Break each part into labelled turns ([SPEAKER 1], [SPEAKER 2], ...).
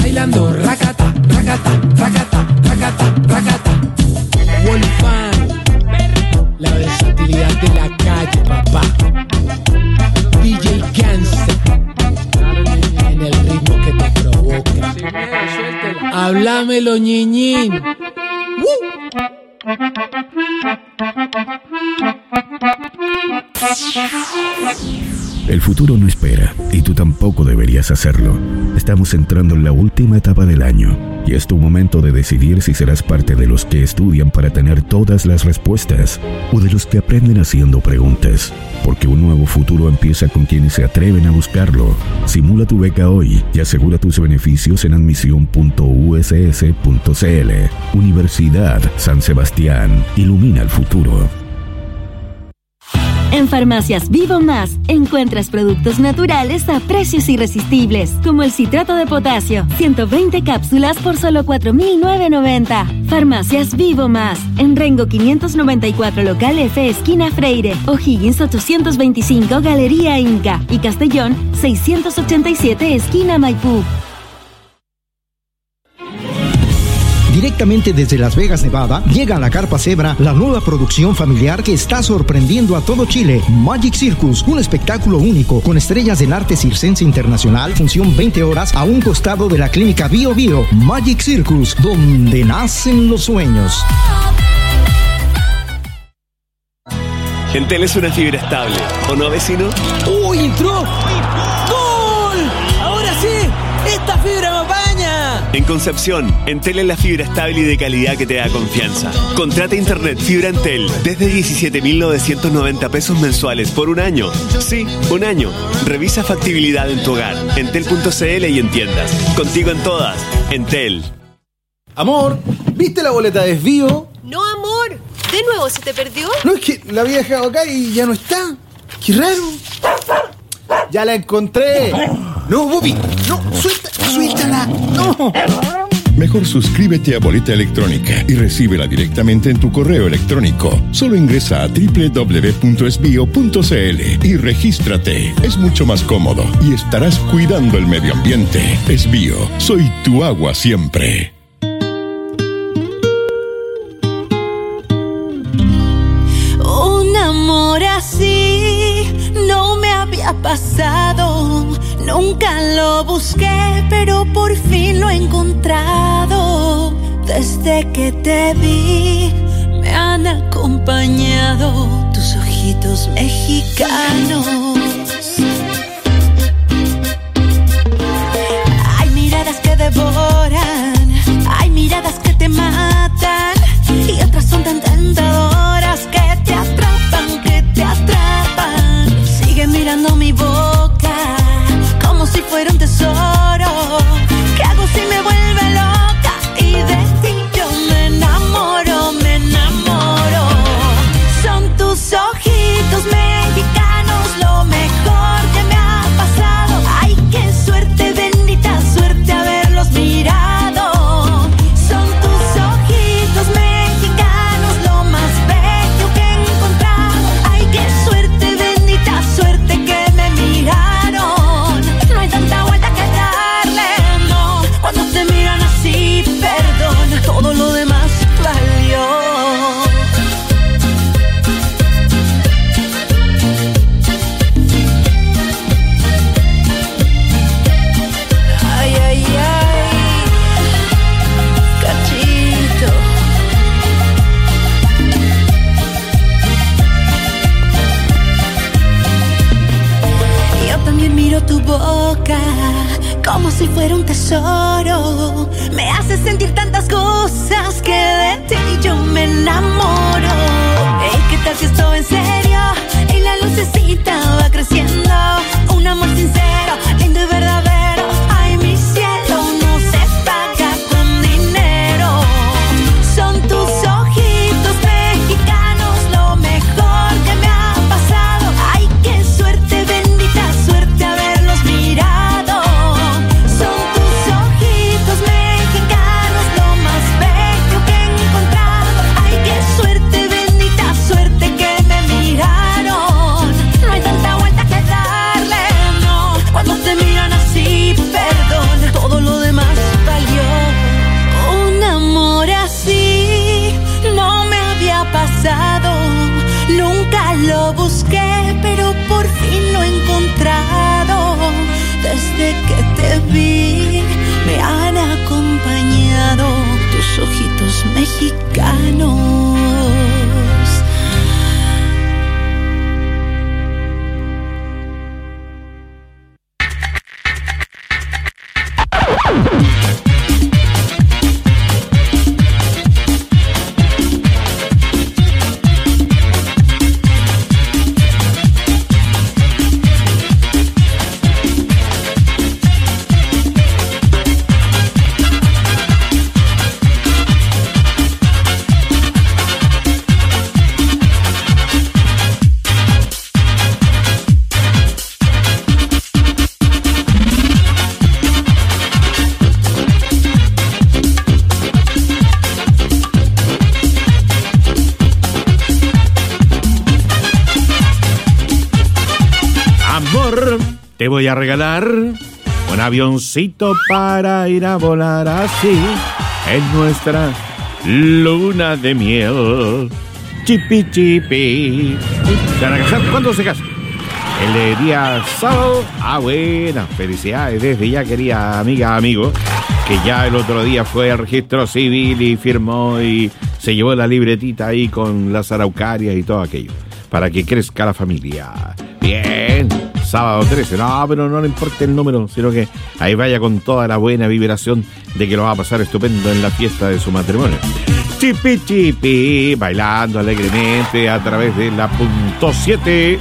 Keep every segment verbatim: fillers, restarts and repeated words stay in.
[SPEAKER 1] bailando racata, racata, racata, racata, racata. Wolfgang, la versatilidad de la calle, papá. D J Gangsta, en el ritmo que te provoca. Háblamelo, ñiñín. ¡Uh!
[SPEAKER 2] El futuro no espera, y tú tampoco deberías hacerlo. Estamos entrando en la última etapa del año, y es tu momento de decidir si serás parte de los que estudian para tener todas las respuestas, o de los que aprenden haciendo preguntas. Porque un nuevo futuro empieza con quienes se atreven a buscarlo. Simula tu beca hoy y asegura tus beneficios en admisión punto u s s punto c l. Universidad San Sebastián. Ilumina el futuro.
[SPEAKER 3] En Farmacias Vivo Más encuentras productos naturales a precios irresistibles, como el citrato de potasio, ciento veinte cápsulas por solo cuatro mil novecientos noventa. Farmacias Vivo Más, en Rengo quinientos noventa y cuatro Local F, esquina Freire, O'Higgins ochocientos veinticinco, Galería Inca, y Castellón seiscientos ochenta y siete, esquina Maipú.
[SPEAKER 4] Directamente desde Las Vegas, Nevada, llega a la Carpa Zebra la nueva producción familiar que está sorprendiendo a todo Chile. Magic Circus, un espectáculo único con estrellas del arte circense internacional, función veinte horas a un costado de la clínica Bio Bio. Magic Circus, donde nacen los sueños.
[SPEAKER 5] Entel es una fibra estable, ¿o no, vecino?
[SPEAKER 6] ¡Uy, entró! ¡Gol! ¡Ahora sí! ¡Esta fibra me apaña!
[SPEAKER 5] En Concepción, Entel es la fibra estable y de calidad que te da confianza. Contrata internet fibra Entel desde diecisiete mil novecientos noventa pesos mensuales por un año. Sí, un año. Revisa factibilidad en tu hogar. Entel punto c l y en tiendas. Contigo en todas. Entel.
[SPEAKER 7] Amor, ¿viste la boleta de desvío?
[SPEAKER 8] No, amor. ¿De nuevo se te perdió?
[SPEAKER 7] No, es que la había dejado acá y ya no está. ¡Qué raro! ¡Ya la encontré! ¡No, Bobby! ¡No! ¡Suelta! ¡Suéltala! ¡No!
[SPEAKER 9] Mejor suscríbete a Boleta Electrónica y recíbela directamente en tu correo electrónico. Solo ingresa a doble u doble u doble u punto esbio punto c l y regístrate. Es mucho más cómodo y estarás cuidando el medio ambiente. Esbio, soy tu agua siempre.
[SPEAKER 10] Un amor así no me había pasado. Nunca lo busqué, pero por fin lo he encontrado. Desde que te vi, me han acompañado tus ojitos mexicanos. Hay miradas que devoran, hay miradas que te matan, y otras son tan tentadoras que te atrapan, que te atrapan. Sigue mirando mi boca como si fuera un tesoro. ¿Qué hago si me vuelve loca? Y de ti yo me enamoro, me enamoro. Son tus ojitos mexicanos lo mejor que me ha pasado. Ay, qué suerte, bendita suerte haberlos mirado. Son tus ojitos mexicanos lo más bello que he encontrado. Ay, qué suerte, bendita suerte que me miraron. No hay tanta vuelta que darle, no. Cuando te miran así, perdón, todo lo demás valió. Ay, ay, ay, cachito. Yo también miro tu boca como si fuera un tesoro. Me hace sentir tantas cosas que de ti yo me enamoro. Hey, ¿qué tal si esto en serio? Y la lucecita va creciendo. Un amor sincero, lindo y verdadero. Ay, mi cielo no se paga con dinero. Son tus ojitos mexicanos lo mejor que me ha pasado. Ay, qué suerte, bendita suerte haberlos mirado. Son tus ojitos mexicanos lo más bello que he encontrado. Ay, qué suerte, bendita suerte que me miraron. No hay tanta vuelta que darle, no. Cuando los mexicanos.
[SPEAKER 11] Te voy a regalar un avioncito para ir a volar así en nuestra luna de miel. Chipi chipi. ¿Se van a casar? ¿Cuándo se casan? El día sábado. Ah, buena. Felicidades desde ya, querida amiga, amigo, que ya el otro día fue al registro civil y firmó y se llevó la libretita ahí con las araucarias y todo aquello, para que crezca la familia. Bien. Sábado trece, no, pero no le importa el número, sino que ahí vaya con toda la buena vibración de que lo va a pasar estupendo en la fiesta de su matrimonio. Chipi chipi, bailando alegremente a través de la punto siete.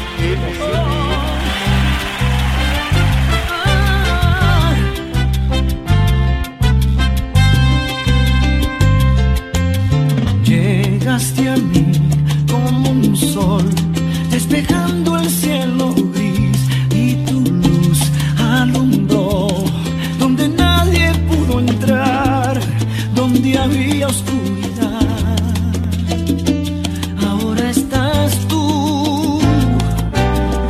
[SPEAKER 12] Llegaste a mí como un sol, despejando el cielo gris, y tu luz alumbró donde nadie pudo entrar, donde había oscuridad. Ahora estás tú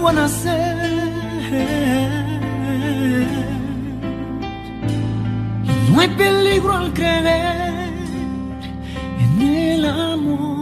[SPEAKER 12] vuelvo a nacer. Y no hay peligro al creer en el amor.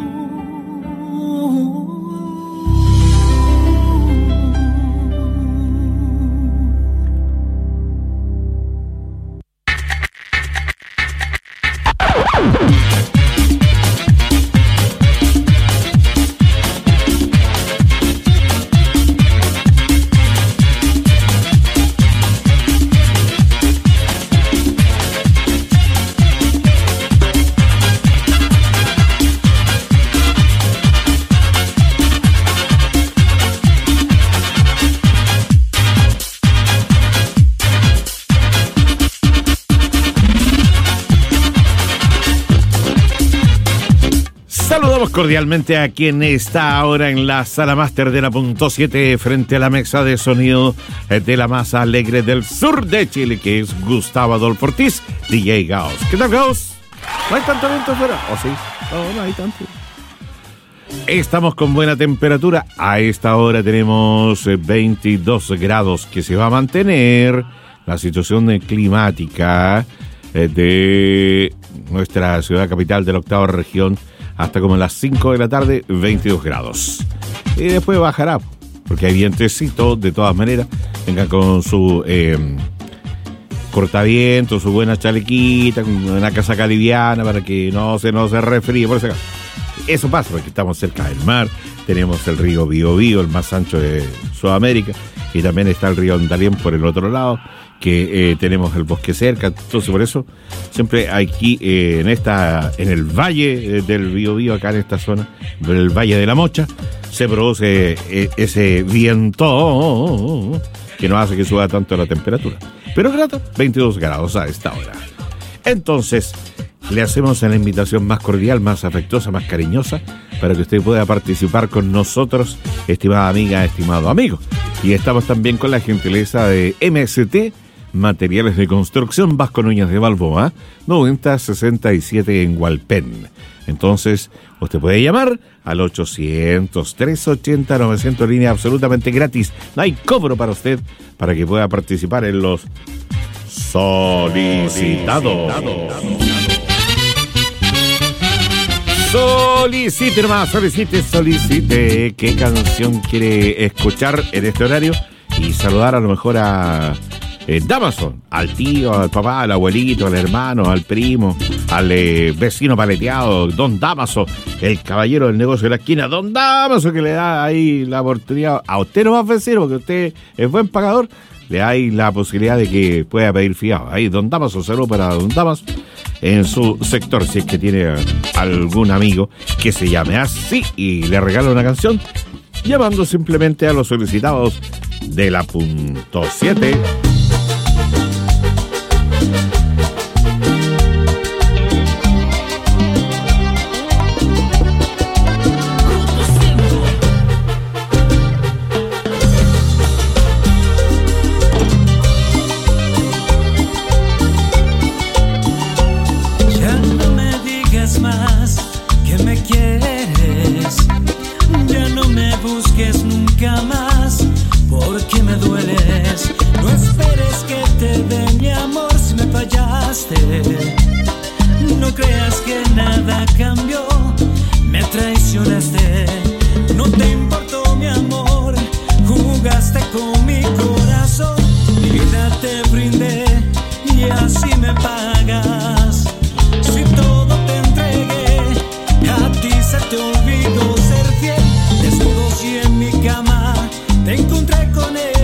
[SPEAKER 11] Cordialmente a quien está ahora en la sala máster de la punto siete frente a la mesa de sonido de la más alegre del sur de Chile, que es Gustavo Adolfo Ortiz, D J Gauss. ¿Qué tal, Gauss? ¿No hay tanto viento afuera? ¿O sí? No, no hay tanto. Estamos con buena temperatura. A esta hora tenemos veintidós grados, que se va a mantener la situación climática de nuestra ciudad capital de la octava región hasta como las cinco de la tarde, veintidós grados. Y después bajará, porque hay vientecito, de todas maneras. Vengan con su eh, cortaviento, su buena chalequita, una casaca liviana para que no se, no se resfríe. Por eso, eso pasa, porque estamos cerca del mar. Tenemos el río Biobío, el más ancho de Sudamérica. Y también está el río Darién por el otro lado, que eh, tenemos el bosque cerca. Entonces, por eso siempre aquí eh, en esta en el valle del Biobío, acá en esta zona, el Valle de la Mocha, se produce eh, ese viento que no hace que suba tanto la temperatura. Pero grato, veintidós grados a esta hora. Entonces, le hacemos la invitación más cordial, más afectuosa, más cariñosa, para que usted pueda participar con nosotros, estimada amiga, estimado amigo. Y estamos también con la gentileza de M S T, Materiales de Construcción, Vasco Núñez de Balboa, noventa sesenta y siete en Hualpén. Entonces, usted puede llamar al ochocientos, trescientos ochenta, novecientos, línea absolutamente gratis. No hay cobro para usted, para que pueda participar en los solicitados. Solicite, hermano, solicite, solicite qué canción quiere escuchar en este horario y saludar a lo mejor a eh, Damaso, al tío, al papá, al abuelito, al hermano, al primo, al eh, vecino paleteado, don Damaso, el caballero del negocio de la esquina, don Damaso, que le da ahí la oportunidad a usted, no más vecino, porque usted es buen pagador, le hay la posibilidad de que pueda pedir fiado. Ahí, don Damaso, saludo para don Damaso en su sector, si es que tiene algún amigo que se llame así y le regala una canción, llamando simplemente a los solicitados de la punto siete.
[SPEAKER 12] No creas que nada cambió, me traicionaste, no te importó mi amor, jugaste con mi corazón, mi vida te brindé y así me pagas. Si todo te entregué, a ti se te olvidó ser fiel, desnudos y en mi cama te encontré con él.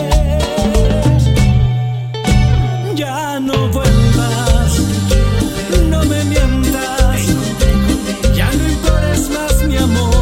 [SPEAKER 12] Ya no vuelvas, no me mientas, ya no implores más mi amor.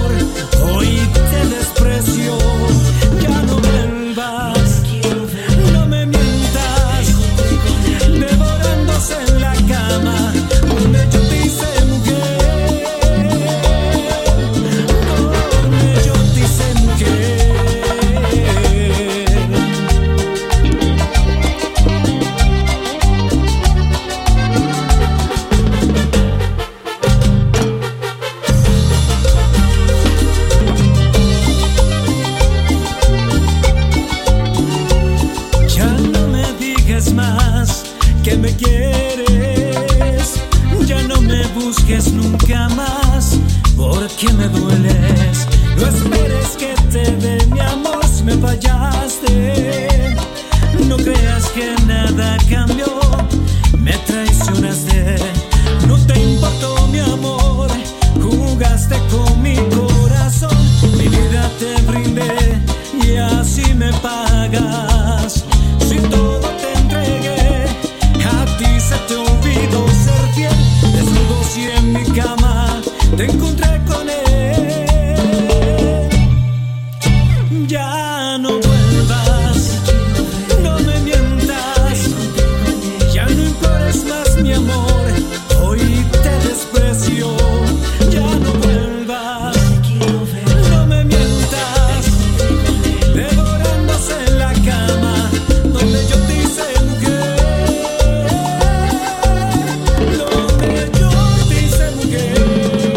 [SPEAKER 12] busques nunca más, porque me dueles. No esperes que te dé mi amor si me fallaste. No creas que nada cambió, me traicionaste. No te importó mi amor, jugaste con mi corazón. Mi vida te brindé y así me pagas. Si todo te entregué, a ti se te olvidó ser fiel. Desnudos y en mi cama te encontré con él. Ya no vuelvas, no me mientas, ya no implores más mi amor, hoy te desprecio. Ya no vuelvas, no me mientas, devorándose en la cama donde yo te hice mujer, donde yo te hice mujer.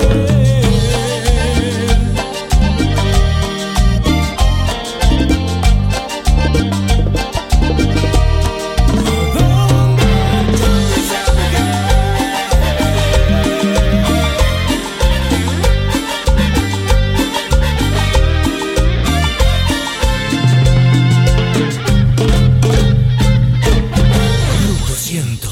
[SPEAKER 12] Lo siento.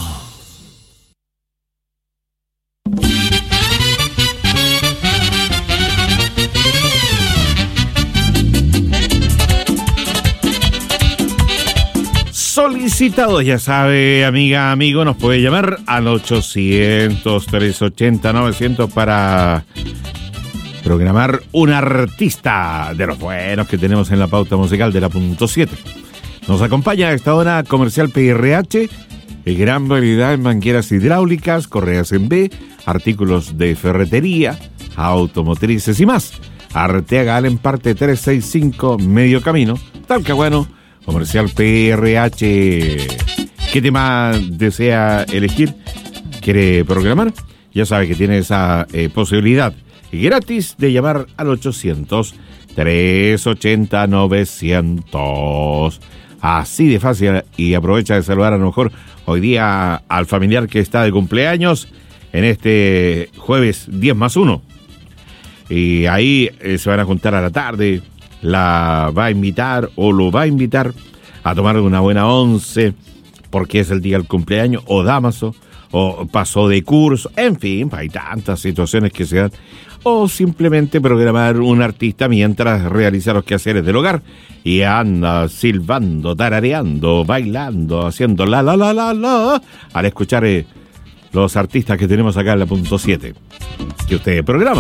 [SPEAKER 11] Solicitado, ya sabe, amiga, amigo, nos puede llamar al ochocientos, trescientos ochenta, novecientos para programar un artista de los buenos que tenemos en la pauta musical de la punto siete. Nos acompaña a esta hora Comercial P R H, gran variedad en mangueras hidráulicas, correas en B, artículos de ferretería, automotrices y más. Arteaga Allen parte trescientos sesenta y cinco, Medio Camino, Talcahuano. Comercial P R H. ¿Qué tema desea elegir? ¿Quiere programar? Ya sabe que tiene esa eh, posibilidad gratis de llamar al ochocientos, trescientos ochenta, novecientos. Así de fácil, y aprovecha de saludar a lo mejor hoy día al familiar que está de cumpleaños en este jueves diez más uno. Y ahí eh, se van a juntar a la tarde. La va a invitar o lo va a invitar a tomar una buena once porque es el día del cumpleaños, o Damaso, o pasó de curso, en fin, hay tantas situaciones que se dan, o simplemente programar un artista mientras realiza los quehaceres del hogar y anda silbando, tarareando, bailando, haciendo la la la la la al escuchar eh, los artistas que tenemos acá en la punto siete que usted programa.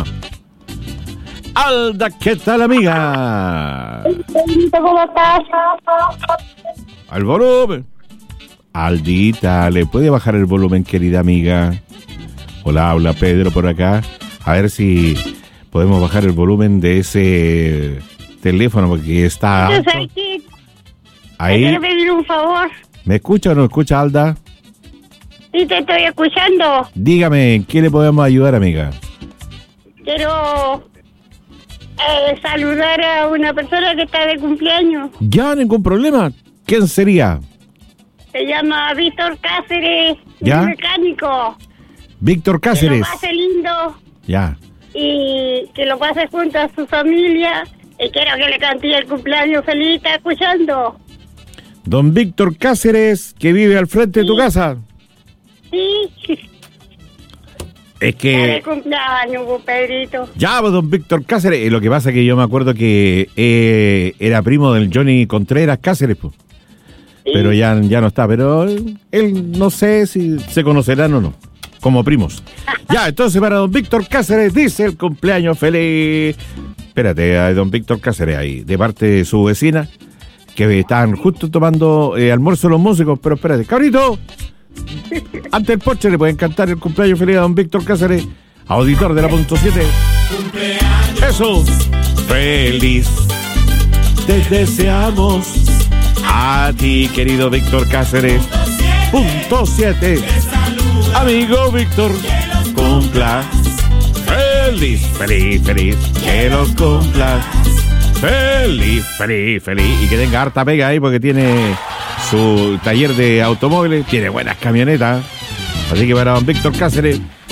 [SPEAKER 11] Alda, ¿qué tal, amiga?
[SPEAKER 13] ¿Cómo estás?
[SPEAKER 11] Al volumen. Aldita, ¿le puede bajar el volumen, querida amiga? Hola, habla Pedro por acá. A ver si podemos bajar el volumen de ese teléfono porque está alto. Ahí.
[SPEAKER 13] Quiero pedir un favor.
[SPEAKER 11] ¿Me escucha o no escucha, Alda?
[SPEAKER 13] Sí, te estoy escuchando.
[SPEAKER 11] Dígame, ¿en qué le podemos ayudar, amiga?
[SPEAKER 13] Quiero eh, saludar a una persona que está de cumpleaños.
[SPEAKER 11] Ya, ningún problema. ¿Quién sería?
[SPEAKER 13] Se llama Víctor Cáceres,
[SPEAKER 11] ¿Ya?
[SPEAKER 13] un mecánico.
[SPEAKER 11] Víctor Cáceres.
[SPEAKER 13] Que lo pase lindo.
[SPEAKER 11] Ya.
[SPEAKER 13] Y que lo pase junto a su familia. Y quiero que le cante el cumpleaños feliz. ¿Está escuchando?
[SPEAKER 11] Don Víctor Cáceres, que vive al frente sí. de tu casa.
[SPEAKER 13] Sí.
[SPEAKER 11] Es que...
[SPEAKER 13] de cumpleaños, Pedrito.
[SPEAKER 11] Ya, pues, don Víctor Cáceres. Eh, lo que pasa es que yo me acuerdo que eh, era primo del Johnny Contreras Cáceres, pues. Sí. Pero ya, ya no está. Pero él, él no sé si se conocerán o no, como primos. Ya, entonces para don Víctor Cáceres dice el cumpleaños feliz. Espérate, a don Víctor Cáceres ahí, de parte de su vecina, que están justo tomando eh, almuerzo los músicos. Pero espérate, cabrito, ante el porche le pueden cantar el cumpleaños feliz a don Víctor Cáceres, auditor de la punto siete. Cumpleaños. Eso. Feliz. Te deseamos a ti, querido Víctor Cáceres. Punto siete. Amigo Víctor, cumpla. Feliz, feliz, feliz. Que los cumpla. Feliz, feliz, feliz. Y que tenga harta pega ahí porque tiene su taller de automóviles. Tiene buenas camionetas. Así que para don Víctor Cáceres,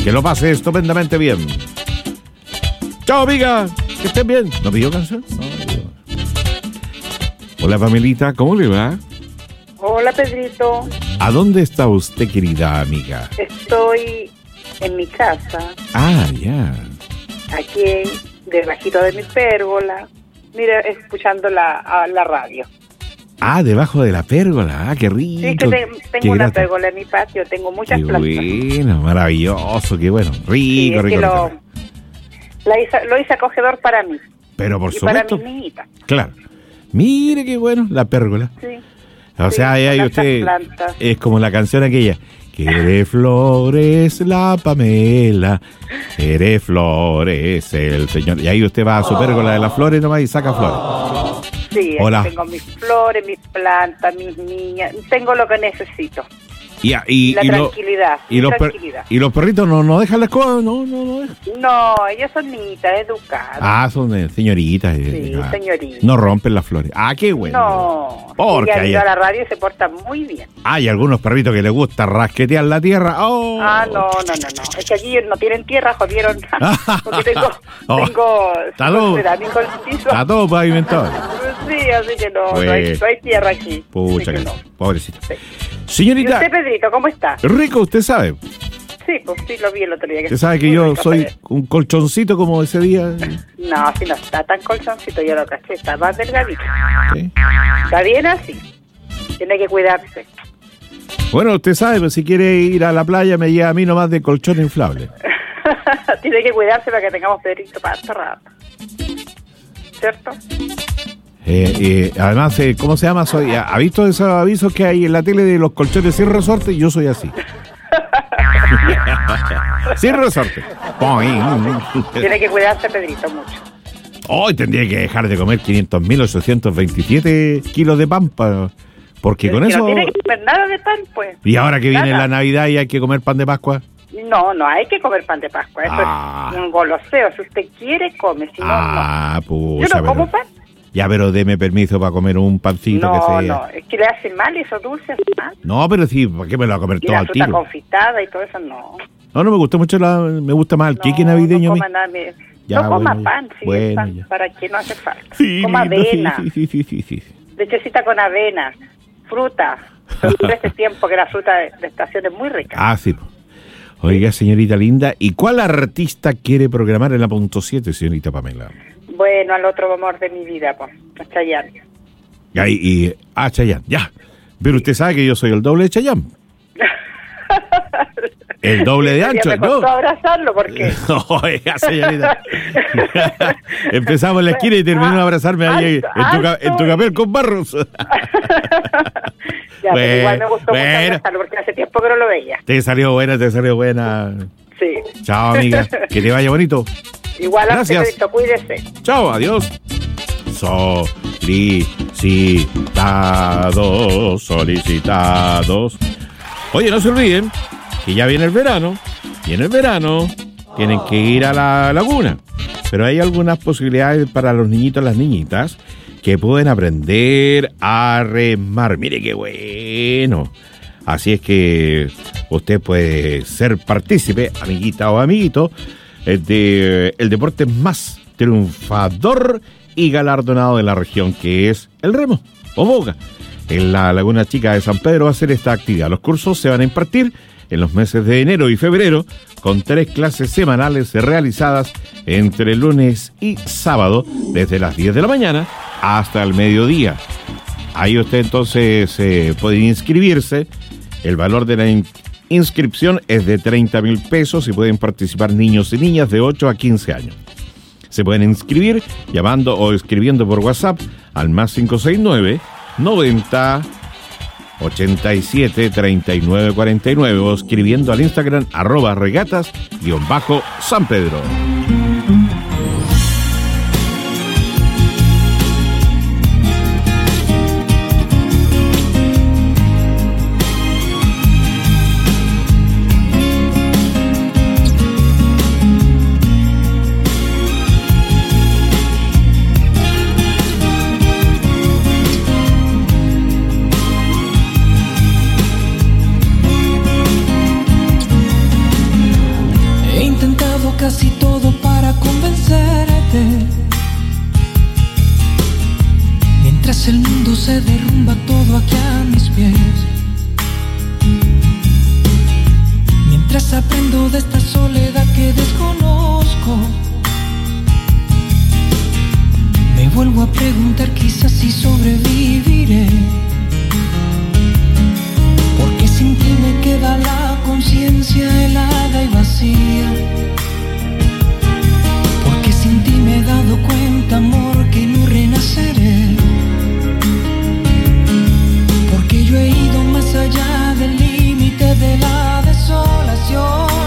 [SPEAKER 11] Que lo pase estupendamente bien. Chao, amiga. Que estén bien. ¿No pidió canción? No, pidió. Hola, Pamelita. ¿Cómo le va?
[SPEAKER 14] Hola, Pedrito.
[SPEAKER 11] ¿A dónde está usted, querida amiga?
[SPEAKER 14] Estoy en mi casa,
[SPEAKER 11] Ah, ya.
[SPEAKER 14] aquí debajito de mi pérgola, mira, escuchando la, a la radio.
[SPEAKER 11] Ah, debajo de la pérgola. Ah, qué rico.
[SPEAKER 14] Sí, que te-
[SPEAKER 11] Qué
[SPEAKER 14] tengo una
[SPEAKER 11] grato.
[SPEAKER 14] pérgola en mi patio, tengo muchas
[SPEAKER 11] Qué
[SPEAKER 14] plantas.
[SPEAKER 11] bueno, maravilloso, qué bueno. Rico,
[SPEAKER 14] Sí, es
[SPEAKER 11] rico,
[SPEAKER 14] que
[SPEAKER 11] rico.
[SPEAKER 14] lo, la hice- lo hice acogedor para mí
[SPEAKER 11] Pero por
[SPEAKER 14] y para
[SPEAKER 11] supuesto.
[SPEAKER 14] mi niñita.
[SPEAKER 11] Claro. Mire qué bueno, la pérgola.
[SPEAKER 14] Sí.
[SPEAKER 11] O
[SPEAKER 14] Sí,
[SPEAKER 11] sea, ahí, ahí
[SPEAKER 14] con
[SPEAKER 11] usted
[SPEAKER 14] estas plantas.
[SPEAKER 11] es como la canción aquella. Quiere flores la Pamela, quiere flores el señor. Y ahí usted va a su pérgola de las flores nomás y saca flores.
[SPEAKER 14] Sí,
[SPEAKER 11] Hola.
[SPEAKER 14] aquí tengo mis flores, mis plantas, mis niñas, tengo lo que necesito.
[SPEAKER 11] Y, y,
[SPEAKER 14] la
[SPEAKER 11] y lo-
[SPEAKER 14] tranquilidad,
[SPEAKER 11] y
[SPEAKER 14] mi
[SPEAKER 11] los, per-
[SPEAKER 14] tranquilidad.
[SPEAKER 11] y los perritos no, no dejan la escoba, no, no, no dejan.
[SPEAKER 14] No, ellas son niñitas, educadas.
[SPEAKER 11] Ah, son eh, señoritas. eh,
[SPEAKER 14] Sí,
[SPEAKER 11] ah,
[SPEAKER 14] señoritas.
[SPEAKER 11] No rompen las flores. Ah, qué bueno.
[SPEAKER 14] No,
[SPEAKER 11] Porque
[SPEAKER 14] ella ha
[SPEAKER 11] hay,
[SPEAKER 14] ido a la radio y se porta muy bien.
[SPEAKER 11] hay algunos perritos que les gusta rasquetear la tierra. Oh.
[SPEAKER 14] Ah, no, no, no, no. Es que aquí no tienen tierra, jodieron. Porque tengo,
[SPEAKER 11] Oh,
[SPEAKER 14] tengo
[SPEAKER 11] está todo-
[SPEAKER 14] cerámico en el piso.
[SPEAKER 11] Está todo pavimentado.
[SPEAKER 14] Sí, así que no, no, hay,
[SPEAKER 11] Bueno.
[SPEAKER 14] no hay tierra aquí.
[SPEAKER 11] Pucha,
[SPEAKER 14] Así que
[SPEAKER 11] que-
[SPEAKER 14] no.
[SPEAKER 11] pobrecita.
[SPEAKER 14] ¿Y
[SPEAKER 11] Señorita,
[SPEAKER 14] usted, Pedrito, cómo está?
[SPEAKER 11] rico, usted sabe.
[SPEAKER 14] Sí, pues sí, lo vi el otro día.
[SPEAKER 11] Usted sabe que
[SPEAKER 14] muy
[SPEAKER 11] yo
[SPEAKER 14] rico,
[SPEAKER 11] soy
[SPEAKER 14] Pedro.
[SPEAKER 11] un colchoncito como ese día.
[SPEAKER 14] No, si no está tan colchoncito, yo lo caché, está más delgadito.
[SPEAKER 11] Sí.
[SPEAKER 14] Está bien así. Tiene que cuidarse.
[SPEAKER 11] Bueno, usted sabe, pues si quiere ir a la playa me lleva a mí nomás de colchón inflable.
[SPEAKER 14] Tiene que cuidarse para que tengamos Pedrito para harto rato. ¿Cierto?
[SPEAKER 11] Eh, eh, además, eh, ¿cómo se llama? Soy, ¿ha visto esos avisos que hay en la tele de los colchones sin resorte? Yo soy así. Sin resorte.
[SPEAKER 14] Tiene que cuidarse, Pedrito, mucho.
[SPEAKER 11] Hoy tendría que dejar de comer quinientos mil ochocientos veintisiete kilos de pan, pa- porque con
[SPEAKER 14] Que
[SPEAKER 11] eso...
[SPEAKER 14] no tiene que comer nada de pan, pues.
[SPEAKER 11] Y ahora que viene
[SPEAKER 14] Nada.
[SPEAKER 11] la Navidad y hay que comer pan de Pascua.
[SPEAKER 14] No, no hay que comer pan de Pascua. Eso
[SPEAKER 11] Ah.
[SPEAKER 14] es un goloseo. Si usted quiere, come. Si no,
[SPEAKER 11] Ah,
[SPEAKER 14] no.
[SPEAKER 11] pucha,
[SPEAKER 14] Yo no como
[SPEAKER 11] pero-
[SPEAKER 14] pan.
[SPEAKER 11] Ya, pero deme permiso para comer un pancito que
[SPEAKER 14] No,
[SPEAKER 11] sea...
[SPEAKER 14] no. Es que le hace mal eso dulce, hace mal.
[SPEAKER 11] No, pero sí, ¿para qué me lo va a comer
[SPEAKER 14] Y
[SPEAKER 11] todo
[SPEAKER 14] la
[SPEAKER 11] al
[SPEAKER 14] fruta
[SPEAKER 11] tiro?
[SPEAKER 14] confitada y todo eso, no.
[SPEAKER 11] No, no me gusta mucho la... Me gusta más el queque navideño
[SPEAKER 14] No
[SPEAKER 11] a mí.
[SPEAKER 14] coma nada. me-
[SPEAKER 11] Ya,
[SPEAKER 14] no coma
[SPEAKER 11] bueno, ya.
[SPEAKER 14] pan, sí,
[SPEAKER 11] Bueno,
[SPEAKER 14] el pan,
[SPEAKER 11] ya.
[SPEAKER 14] ¿para qué no hace falta?
[SPEAKER 11] Sí,
[SPEAKER 14] Coma
[SPEAKER 11] lindo, sí,
[SPEAKER 14] avena,
[SPEAKER 11] sí, sí, sí, sí, sí.
[SPEAKER 14] lechecita con avena, fruta. En este tiempo que la fruta de, de estación es muy rica.
[SPEAKER 11] Ah, sí. Oiga, señorita linda, ¿y cuál artista quiere programar en la punto siete, señorita Pamela?
[SPEAKER 14] Bueno, al otro amor de mi vida, pues, a Chayanne.
[SPEAKER 11] Y, ahí- y ah, Chayanne, ya. Pero usted sabe que yo soy el doble de Chayanne. El doble de ancho,
[SPEAKER 14] Me
[SPEAKER 11] ¿no?
[SPEAKER 14] costó abrazarlo porque...
[SPEAKER 11] Oiga, señorita. Empezamos en la esquina y terminó de abrazarme ahí
[SPEAKER 14] alto,
[SPEAKER 11] en tu, ca- en tu
[SPEAKER 14] alto.
[SPEAKER 11] papel con barros.
[SPEAKER 14] Ya,
[SPEAKER 11] Bueno,
[SPEAKER 14] pero igual me gustó
[SPEAKER 11] bueno.
[SPEAKER 14] mucho abrazarlo porque hace tiempo que no lo veía.
[SPEAKER 11] Te salió buena, te salió buena.
[SPEAKER 14] Sí.
[SPEAKER 11] Chao, amiga. Que te vaya bonito.
[SPEAKER 14] Igual a usted,
[SPEAKER 11] Gracias.
[SPEAKER 14] Pedrito, cuídese.
[SPEAKER 11] Chao, adiós. Solicitados, solicitados. Oye, no se olviden que ya viene el verano. Y en el verano tienen que ir a la laguna. Pero hay algunas posibilidades para los niñitos y las niñitas que pueden aprender a remar. Mire qué bueno. Así es que usted puede ser partícipe, amiguita o amiguito, eh, de el deporte más triunfador y galardonado de la región, que es el remo o boga. En la Laguna Chica de San Pedro va a ser esta actividad. Los cursos se van a impartir en los meses de enero y febrero, con tres clases semanales realizadas entre lunes y sábado, desde las diez de la mañana hasta el mediodía. Ahí usted entonces eh, puede inscribirse. El valor de la in- inscripción es de treinta mil pesos y pueden participar niños y niñas de ocho a quince años. Se pueden inscribir llamando o escribiendo por WhatsApp al más cinco seis nueve, noventa, ochenta y siete, treinta y nueve cuarenta y nueve o escribiendo al Instagram arroba regatas guión bajo San Pedro.
[SPEAKER 12] casi todo para convencerte. Mientras el mundo se derrumba todo aquí a mis pies. Mientras aprendo de esta soledad que desconozco. Me vuelvo a preguntar quizás si sobreviviré. Porque sin ti me queda la conciencia helada y vacía. Porque sin ti me he dado cuenta, amor, que no renaceré. Porque yo he ido más allá del límite de la desolación.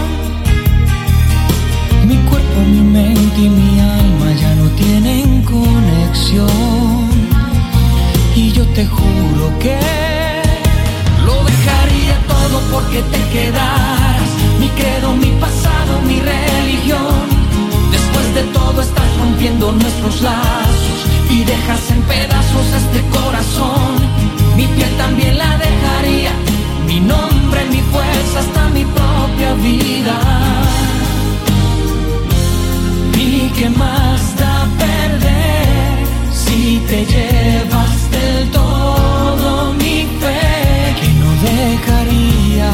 [SPEAKER 12] Mi cuerpo, mi mente y mi alma ya no tienen conexión. Y yo te juro que lo dejaría todo porque te quedaras. Mi credo, mi pasado, mi religión. Después de todo estás rompiendo nuestros lazos y dejas en pedazos este corazón. Mi piel también la dejaría, mi nombre, mi fuerza, hasta mi propia vida. ¿Y qué más da perder si te llevas del todo mi fe que no dejaría?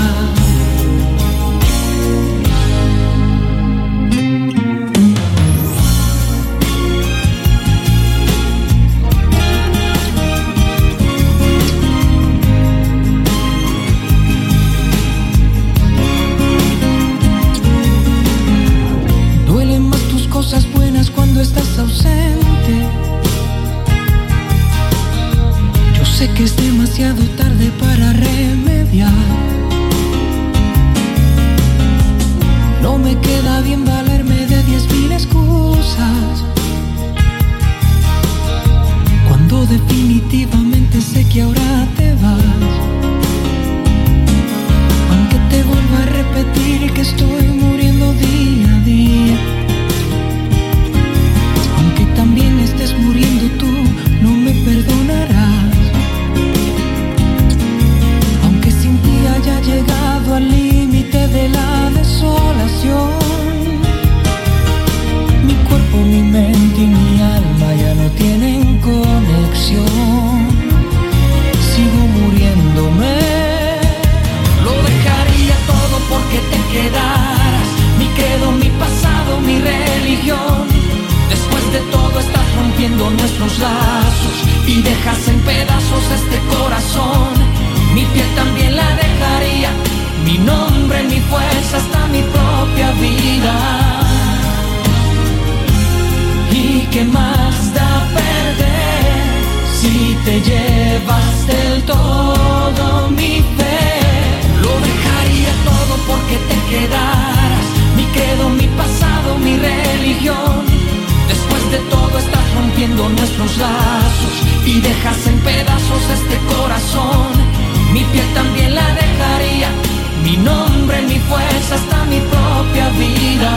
[SPEAKER 12] Cosas buenas cuando estás ausente. Yo sé que es demasiado tarde para remediar. No me queda bien valerme de diez mil excusas cuando definitivamente sé que ahora te vas. Aunque te vuelva a repetir que estoy muriendo día a día. También estés muriendo tú, no me perdonarás. Aunque sin ti haya llegado al límite de la desolación. Mi cuerpo, mi mente y mi alma ya no tienen conexión. Sigo muriéndome. Lo dejaría todo porque te quedaras. Mi credo, mi pasado, mi religión. Después de todo estás rompiendo nuestros lazos y dejas en pedazos este corazón. Mi piel también la dejaría, mi nombre, mi fuerza, hasta mi propia vida. ¿Y qué más da perder si te llevas del todo mi fe? Lo dejaría todo porque te quedaras. Mi credo, mi pasado, mi religión. Después de todo estás rompiendo nuestros lazos y dejas en pedazos este corazón. Mi piel también la dejaría, mi nombre, mi fuerza, hasta mi propia vida.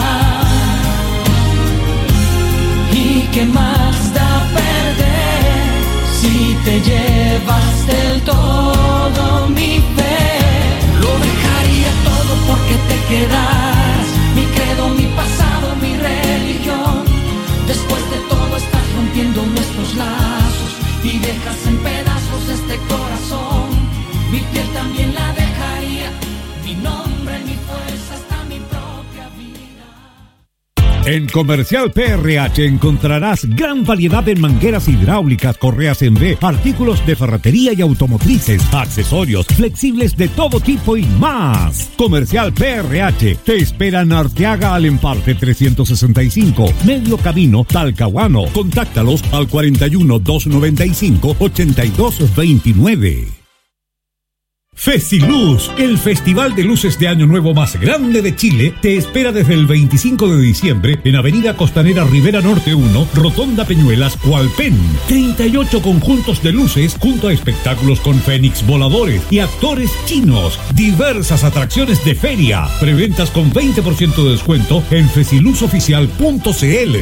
[SPEAKER 12] ¿Y qué más da perder si te llevas del todo mi fe? Lo dejaría todo porque te quedaras. Mi credo, mi pasado, mi religión. Después de todo estás rompiendo nuestros lazos y dejas en pedazos este corazón. Mi piel también la dejaría, mi nombre, mi fuerza, hasta mi propia vida.
[SPEAKER 15] En Comercial P R H encontrarás gran variedad en mangueras hidráulicas, correas en V, artículos de ferretería y automotrices, accesorios, flexibles de todo tipo y más. Comercial P R H te espera en Arteaga al Emparte trescientos sesenta y cinco, Medio Camino, Talcahuano. Contáctalos al cuarenta y uno, doscientos noventa y cinco, ochenta y dos veintinueve. Festiluz, el festival de luces de Año Nuevo más grande de Chile, te espera desde el veinticinco de diciembre en Avenida Costanera Rivera Norte uno, Rotonda Peñuelas, Hualpén. treinta y ocho conjuntos de luces junto a espectáculos con fénix voladores y actores chinos. Diversas atracciones de feria. Preventas con veinte por ciento de descuento en fesiluz oficial punto c l.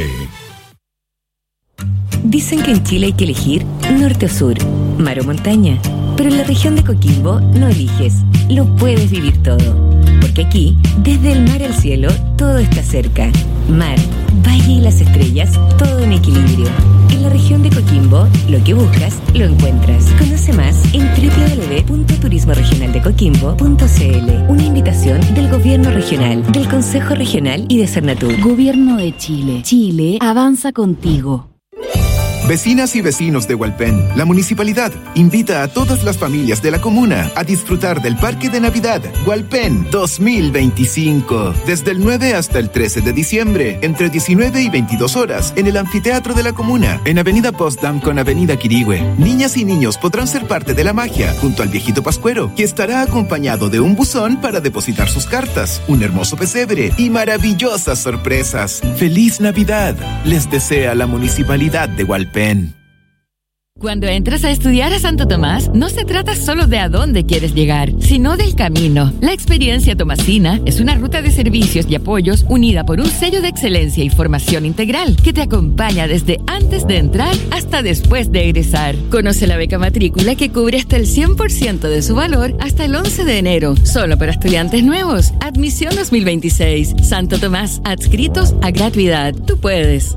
[SPEAKER 16] Dicen que en Chile hay que elegir norte o sur, mar o montaña. Pero en la región de Coquimbo no eliges, lo puedes vivir todo. Porque aquí, desde el mar al cielo, todo está cerca. Mar, valle y las estrellas, todo en equilibrio. En la región de Coquimbo, lo que buscas, lo encuentras. Conoce más en doble u doble u doble u punto turismo regional de coquimbo punto c l. Una invitación del Gobierno Regional, del Consejo Regional y de Cernatur.
[SPEAKER 3] Gobierno de Chile. Chile avanza contigo.
[SPEAKER 17] Vecinas y vecinos de Hualpén, la municipalidad invita a todas las familias de la comuna a disfrutar del Parque de Navidad Hualpén dos mil veinticinco. Desde el nueve hasta el trece de diciembre, entre diecinueve y veintidós horas, en el anfiteatro de la comuna, en Avenida Potsdam con Avenida Quirihue. Niñas y niños podrán ser parte de la magia junto al viejito pascuero, que estará acompañado de un buzón para depositar sus cartas, un hermoso pesebre y maravillosas sorpresas. ¡Feliz Navidad! Les desea la municipalidad de Hualpén.
[SPEAKER 18] Cuando entras a estudiar a Santo Tomás, no se trata solo de a dónde quieres llegar, sino del camino. La experiencia tomasina es una ruta de servicios y apoyos unida por un sello de excelencia y formación integral que te acompaña desde antes de entrar hasta después de egresar. Conoce la beca matrícula que cubre hasta el cien por ciento de su valor hasta el once de enero, solo para estudiantes nuevos. Admisión dos mil veintiséis. Santo Tomás, adscritos a gratuidad. Tú puedes.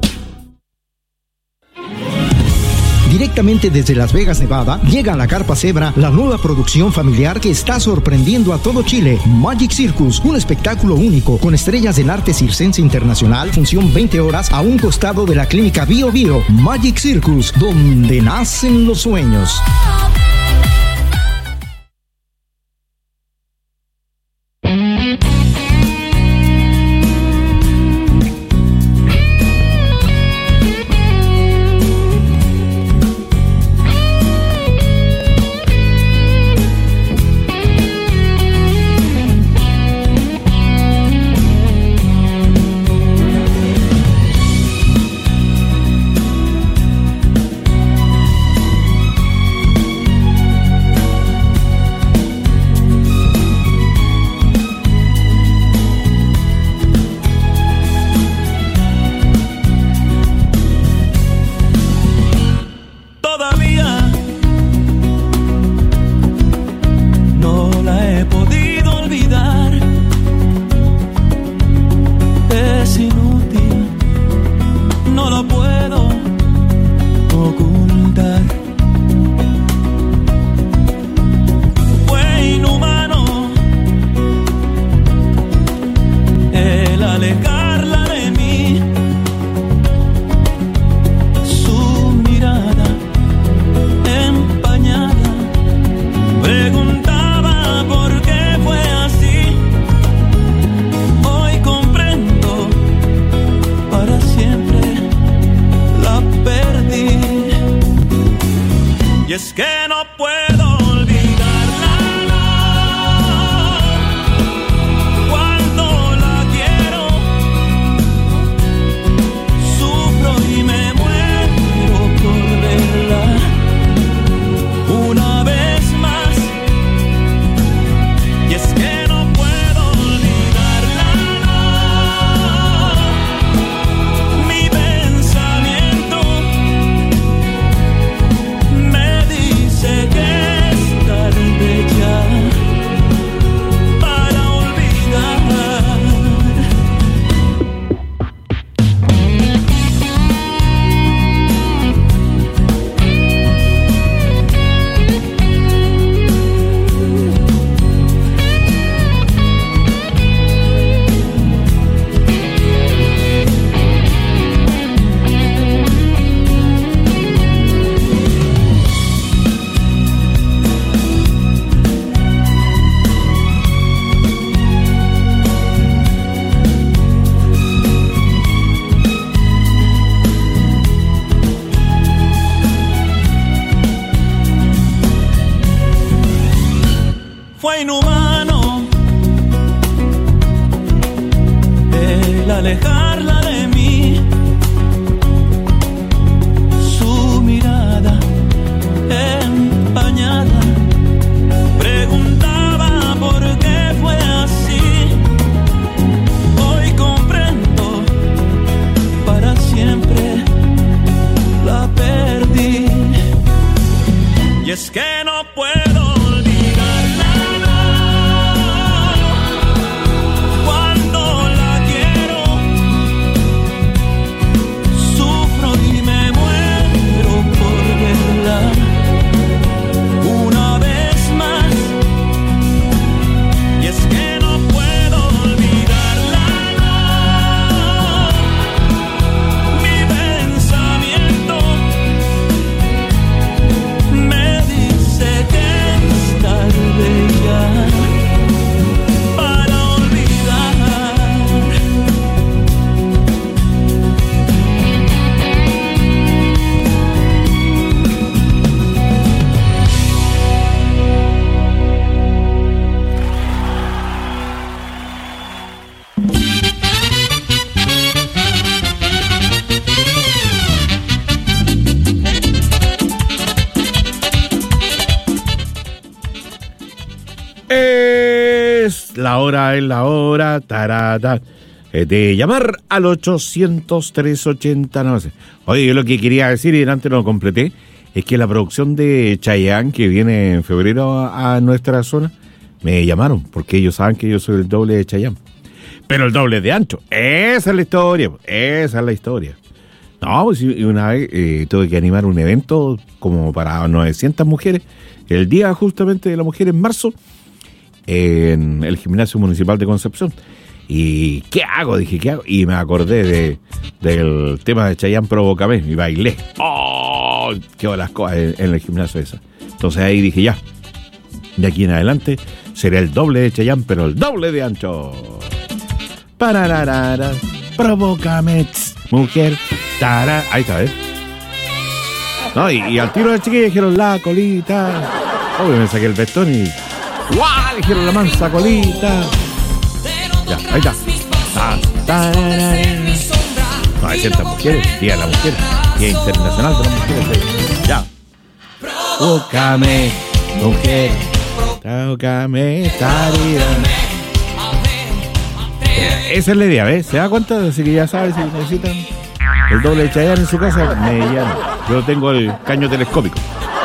[SPEAKER 4] Directamente desde Las Vegas, Nevada, llega a la Carpa Zebra la nueva producción familiar que está sorprendiendo a todo Chile. Magic Circus, un espectáculo único con estrellas del arte circense internacional, función veinte horas a un costado de la clínica Bio Bio. Magic Circus, donde nacen los sueños.
[SPEAKER 12] fue inhumano el alejarla de mí, su mirada empañada preguntaba por qué fue así. Hoy comprendo, para siempre la perdí, y es que no puedo olvidarla, no.
[SPEAKER 11] la hora es la hora, tarata, eh, de llamar al ochocientos, trescientos ochenta, no sé. Oye, yo lo que quería decir, y antes no lo completé, es que la producción de Chayanne, que viene en febrero a, a nuestra zona, me llamaron, porque ellos saben que yo soy el doble de Chayanne. Pero el doble de ancho. Esa es la historia, esa es la historia. No, pues una vez eh, tuve que animar un evento como para novecientas mujeres, el día justamente de la mujer en marzo, en el gimnasio municipal de Concepción. ¿Y qué hago? Dije, ¿qué hago? Y me acordé de, del tema de Chayanne, Provócame, y bailé. ¡Oh! ¡Qué las cosas en, en el gimnasio esa! Entonces ahí dije, ya, de aquí en adelante será el doble de Chayanne, pero el doble de ancho. Parararara, provócame, mujer, tara. Ahí está, ¿eh? No, y, y al tiro de chiquilla dijeron la colita. Obvio, me saqué el vestón y ¡guau! Dijeron la mansa colita. Ya, ahí está. Ta, tararara. No, hay ciertas mujeres, Día de la Mujer, Día Internacional de las Mujeres. Ya. Provócame, mujer, provócame, tarira. Esa es la idea, ¿ves? ¿Se da cuenta? Así que ya sabes, si necesitan el doble de Chayanne en su casa, me llaman. Yo tengo el caño telescópico.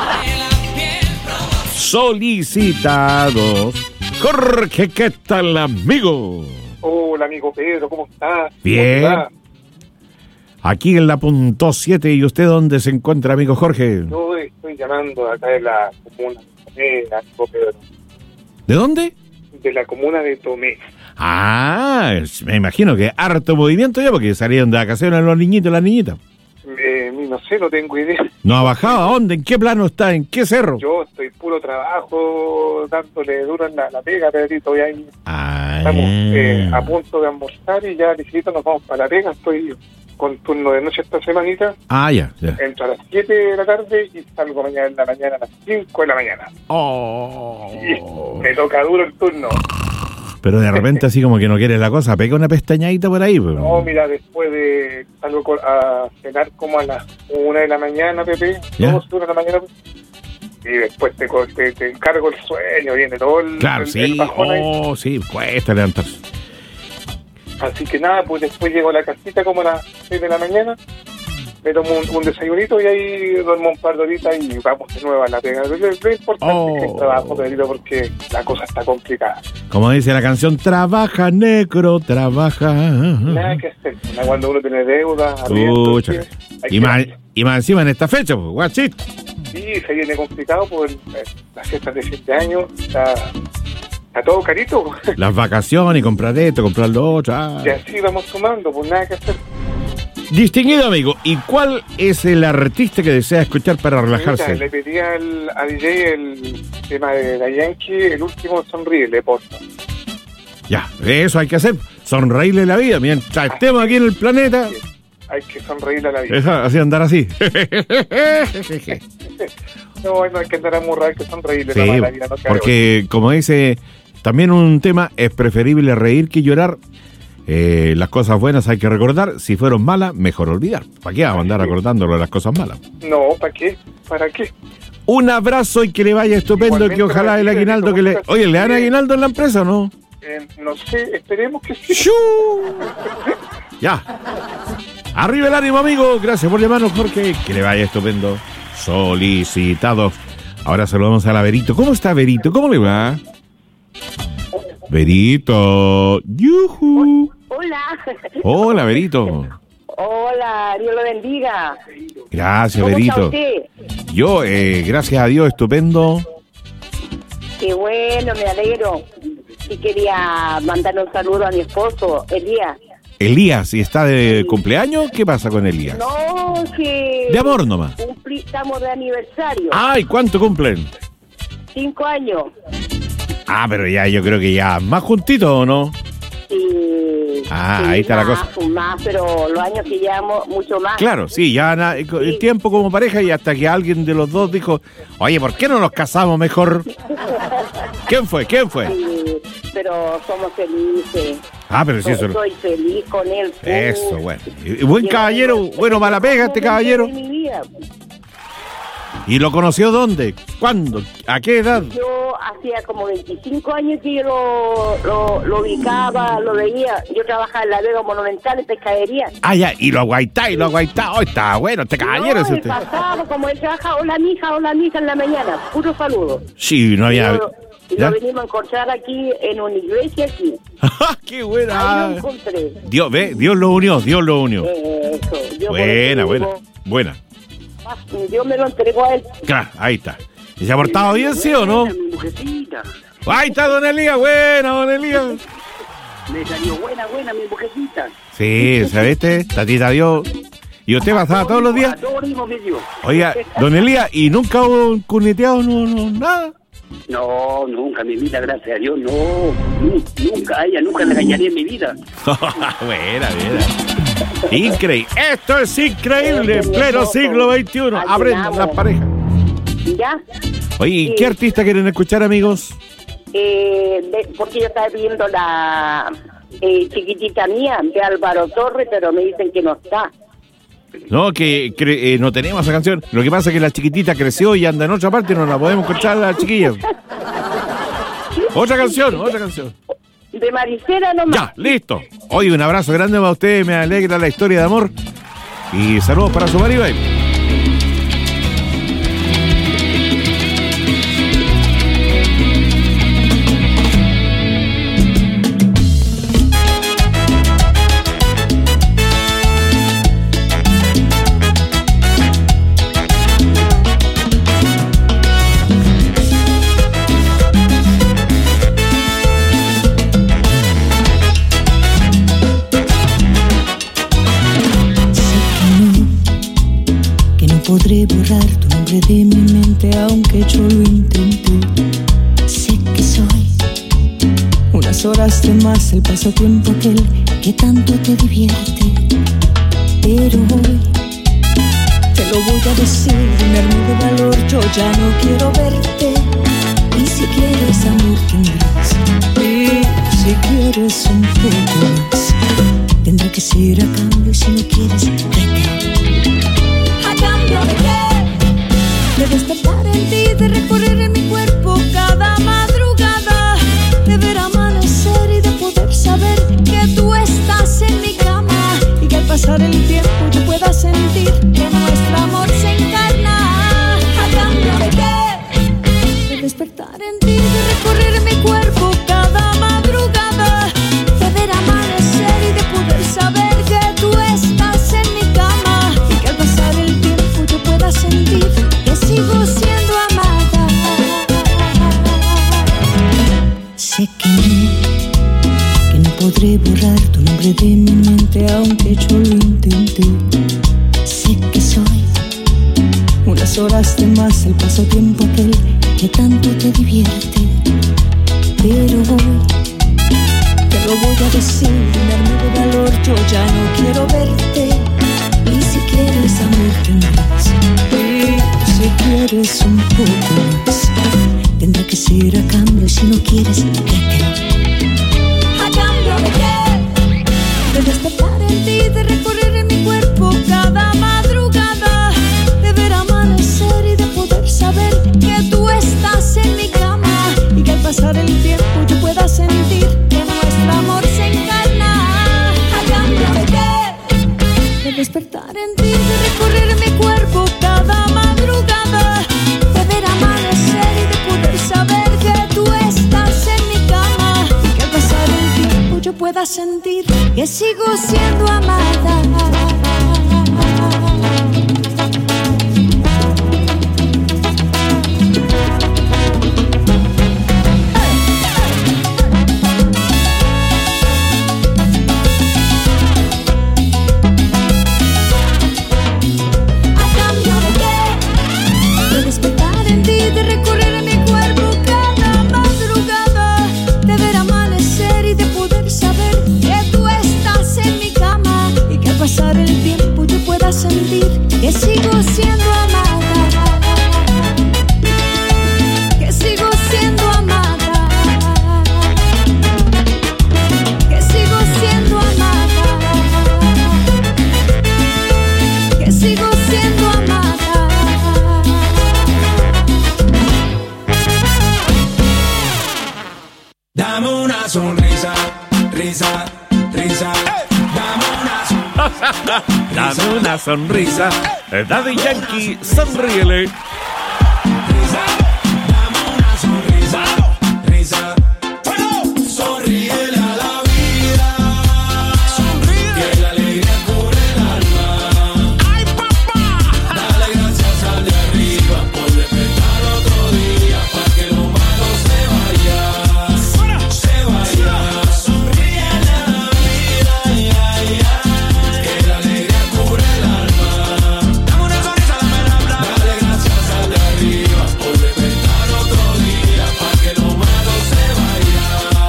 [SPEAKER 11] Solicitados. Jorge, ¿qué tal, amigo?
[SPEAKER 19] Hola, amigo Pedro, ¿cómo estás?
[SPEAKER 11] Bien.
[SPEAKER 19] ¿Cómo está?
[SPEAKER 11] Aquí en la punto siete. ¿Y usted dónde se encuentra, amigo Jorge?
[SPEAKER 19] Yo estoy llamando acá de la comuna de Tomé, amigo Pedro.
[SPEAKER 11] ¿De dónde?
[SPEAKER 19] De la comuna de Tomé.
[SPEAKER 11] Ah, me imagino que harto movimiento ya, porque salieron de vacaciones los niñitos y las niñitas.
[SPEAKER 19] Eh, no sé, no tengo idea.
[SPEAKER 11] ¿No ha bajado? ¿A dónde? ¿En qué plano está? ¿En qué cerro?
[SPEAKER 19] Yo estoy puro trabajo, dándole duro en la, la pega, Pedrito, y ahí
[SPEAKER 11] ah.
[SPEAKER 19] estamos eh, a punto de almorzar y ya listo, nos vamos para la pega. Estoy con turno de noche esta semanita.
[SPEAKER 11] Ah, ya, ya.
[SPEAKER 19] Entro a las siete de la tarde y salgo mañana en la mañana a las cinco de la mañana.
[SPEAKER 11] Oh.
[SPEAKER 19] Y me toca duro el turno.
[SPEAKER 11] Pero de repente así como que no quiere la cosa, pega una pestañadita por ahí. Pero...
[SPEAKER 19] No, mira, después de salgo a cenar como a las una de la mañana, Pepe, dos de la mañana, y después te, te, te encargo el sueño, viene todo el,
[SPEAKER 11] claro,
[SPEAKER 19] el,
[SPEAKER 11] sí,
[SPEAKER 19] el bajón
[SPEAKER 11] oh,
[SPEAKER 19] ahí.
[SPEAKER 11] Sí, cuesta levantarse.
[SPEAKER 19] Así que nada, pues después llego a la casita como a las seis de la mañana, me tomo un, un desayunito y ahí duermo un par de horitas y vamos de nuevo a la pega. Lo, lo importante
[SPEAKER 11] oh.
[SPEAKER 19] es que el trabajo, Pedrito, porque la cosa está complicada.
[SPEAKER 11] Como dice la canción, trabaja, negro, trabaja.
[SPEAKER 19] Nada que hacer. Cuando uno tiene deuda,
[SPEAKER 11] Pucha. Y más, y más encima en esta fecha, pues, guachito.
[SPEAKER 19] Sí, se viene complicado por el, las fiestas de fin de año. Está, está todo carito.
[SPEAKER 11] Las vacaciones, comprar esto, comprar lo otro. Ah.
[SPEAKER 19] Y así vamos tomando, pues nada que hacer.
[SPEAKER 11] Distinguido amigo, ¿y cuál es el artista que desea escuchar para relajarse?
[SPEAKER 19] Mira, le pedí al, a D J el tema de la Yankee, el último Sonríele, porfa.
[SPEAKER 11] Ya, eso hay que hacer, sonreírle la vida, mientras estemos aquí en el planeta.
[SPEAKER 19] Hay que sonreírle a la vida.
[SPEAKER 11] Esa, así andar así.
[SPEAKER 19] No, no hay que andar a murrar, hay que sonreírle
[SPEAKER 11] sí,
[SPEAKER 19] la vida. No
[SPEAKER 11] porque como dice, también un tema, es preferible reír que llorar. Eh, las cosas buenas hay que recordar, si fueron malas, mejor olvidar. ¿Para qué vamos a andar recordándolo las cosas malas?
[SPEAKER 19] No, ¿para qué? ¿Para qué?
[SPEAKER 11] Un abrazo y que le vaya estupendo. Igualmente, que ojalá el aguinaldo que le... Oye, ¿le dan aguinaldo en la empresa o no?
[SPEAKER 19] Eh, no sé, esperemos que sí.
[SPEAKER 11] Ya. Arriba el ánimo, amigo. Gracias por llamarnos, Jorge. Que le vaya estupendo. Solicitados. Ahora saludamos a la Verito. ¿Cómo está, Verito? ¿Cómo le va? Verito. ¡Yujú!
[SPEAKER 20] Hola.
[SPEAKER 11] Hola, Verito.
[SPEAKER 20] Hola, Dios lo bendiga.
[SPEAKER 11] Gracias,
[SPEAKER 20] ¿Cómo
[SPEAKER 11] Verito.
[SPEAKER 20] está usted?
[SPEAKER 11] Yo, eh, gracias a Dios, estupendo.
[SPEAKER 20] Qué bueno, me alegro. Y quería mandarle un saludo a mi esposo, Elías.
[SPEAKER 11] Elías, ¿y está de cumpleaños? ¿Qué pasa con Elías?
[SPEAKER 20] No, que...
[SPEAKER 11] De amor nomás.
[SPEAKER 20] Cumpli, estamos de aniversario.
[SPEAKER 11] Ay, ¿cuánto cumplen?
[SPEAKER 20] Cinco años.
[SPEAKER 11] Ah, pero ya, yo creo que ya más juntitos, ¿o no?
[SPEAKER 20] Sí.
[SPEAKER 11] Ah,
[SPEAKER 20] sí,
[SPEAKER 11] ahí está
[SPEAKER 20] más,
[SPEAKER 11] la cosa.
[SPEAKER 20] Más, pero los años que llevamos, mucho más.
[SPEAKER 11] Claro, sí, ya na, el
[SPEAKER 20] sí.
[SPEAKER 11] tiempo como pareja y hasta que alguien de los dos dijo, oye, ¿por qué no nos casamos mejor? ¿Quién fue? ¿Quién fue?
[SPEAKER 20] Sí, pero somos felices.
[SPEAKER 11] Ah, pero sí,
[SPEAKER 20] so,
[SPEAKER 11] eso.
[SPEAKER 20] Soy feliz con él.
[SPEAKER 11] Eso, bueno. Y, y buen caballero, bueno, mala pega este caballero.
[SPEAKER 20] Mi vida.
[SPEAKER 11] ¿Y lo conoció dónde? ¿Cuándo? ¿A qué edad?
[SPEAKER 20] Yo hacía como veinticinco años que yo lo, lo, lo ubicaba, lo veía. Yo trabajaba en la Vega Monumental, en pescadería.
[SPEAKER 11] Ah, ya, y lo aguaitá, y lo aguaitá. Oh, está bueno, este caballero.
[SPEAKER 20] No,
[SPEAKER 11] es
[SPEAKER 20] el
[SPEAKER 11] usted.
[SPEAKER 20] pasado, como él trabaja, hola mija, hola mija en la mañana, puro saludo.
[SPEAKER 11] Sí, no había...
[SPEAKER 20] Y lo, y
[SPEAKER 11] ¿Ya?
[SPEAKER 20] lo venimos a encontrar aquí en una iglesia aquí.
[SPEAKER 11] ¡Qué buena!
[SPEAKER 20] Ahí lo encontré.
[SPEAKER 11] Dios, ve, Dios lo unió, Dios lo unió.
[SPEAKER 20] Eso, yo
[SPEAKER 11] Buena,
[SPEAKER 20] por eso
[SPEAKER 11] buena,
[SPEAKER 20] digo,
[SPEAKER 11] buena.
[SPEAKER 20] Dios me lo entregó a él.
[SPEAKER 11] Claro, ahí está. ¿Y se ha portado bien, sí o no? Ahí está, don Elías, buena, don Elías.
[SPEAKER 21] Me salió buena, buena mi mujercita.
[SPEAKER 11] Sí, ¿sabiste? Tatita Dios. ¿Y usted pasaba todos los días? Oiga, don Elías, ¿y nunca hubo un cuneteado, no, no, nada?
[SPEAKER 21] No, nunca, mi vida, gracias a Dios, no. Nunca, a ella nunca le engañaría en mi vida.
[SPEAKER 11] Buena, buena. Increíble. Esto es increíble. En pleno siglo veintiuno. Aprendan las parejas.
[SPEAKER 20] ¿Ya?
[SPEAKER 11] Oye, ¿y
[SPEAKER 20] Sí.
[SPEAKER 11] qué artista quieren escuchar, amigos?
[SPEAKER 20] Eh, de- porque yo estaba viendo la eh, chiquitita mía de Álvaro Torres, pero me dicen que no está.
[SPEAKER 11] No, que, que, eh, no tenemos esa canción. Lo que pasa es que la chiquitita creció y anda en otra parte y no la podemos escuchar a la chiquilla. Otra canción, otra canción.
[SPEAKER 20] De Maricela nomás.
[SPEAKER 11] Ya, listo. Oye, un abrazo grande para ustedes. Me alegra la historia de amor. Y saludos para su Maribel.
[SPEAKER 10] Que no podré borrar tu nombre de mi mente aunque yo lo intenté. Sé que soy unas horas de más, el pasatiempo aquel que tanto te divierte. Pero hoy te lo voy a decir, me armo de valor, yo ya no quiero verte. Y si quieres amor tendrás, y si quieres un poco más, tendrá que ser a cambio, si no quieres, vete. ¿A cambio de qué? De despertar en ti, de recorrer en mi cuerpo cada madrugada, de ver amanecer y de poder saber que tú estás en mi cama, y que al pasar el tiempo yo pueda sentir que nuestro amor se encarna. ¿A cambio de qué? De despertar en ti, de recorrer mi cuerpo cada madrugada, de ver amanecer y de poder saber que tú estás en mi cama, y que al pasar el tiempo yo pueda sentir que sigo siendo amada. Sé que no, que no podré borrar tu nombre de mi mente aunque yo lo intenté. Sé que soy unas horas de más, el pasatiempo aquel que tanto te divierte. Pero hoy te lo voy a decir, me armo de valor, yo ya no quiero verte. Y si quieres amor tendrás, y si quieres un poco más, tendrá que ser a cambio, si no quieres, vete. ¿A cambio de qué? De despertar en ti, de recorrer en mi cuerpo cada madrugada, de ver amanecer y de poder saber que tú estás en mi cama, y que al pasar el tiempo yo pueda sentir que nuestro amor se encarna. ¿A cambio de qué? De despertar en ti, de recorrer mi cuerpo cada madrugada, de ver amanecer y de poder saber que tú estás en mi cama, y que al pasar el tiempo yo pueda sentir que sigo siendo amada. De despertar en ti, de recorrer mi cuerpo cada madrugada, de ver amanecer y de poder saber que tú estás en mi cama, y que al pasar el
[SPEAKER 11] Dame una sonrisa. Daddy Yankee, sonríele.
[SPEAKER 12] Sonríele a la vida. Sonríe. Que la alegría cubre el alma. ¡Ay, papá! Dale gracias al de arriba por despertar otro día. Para que lo malo se vaya. Se vaya. Sonríele a la vida. Ay, ay, ay. Que la alegría cubre el alma. Dame una sonrisa, dame la bla. Dale gracias al de arriba por despertar otro día. Para que lo malo se vaya.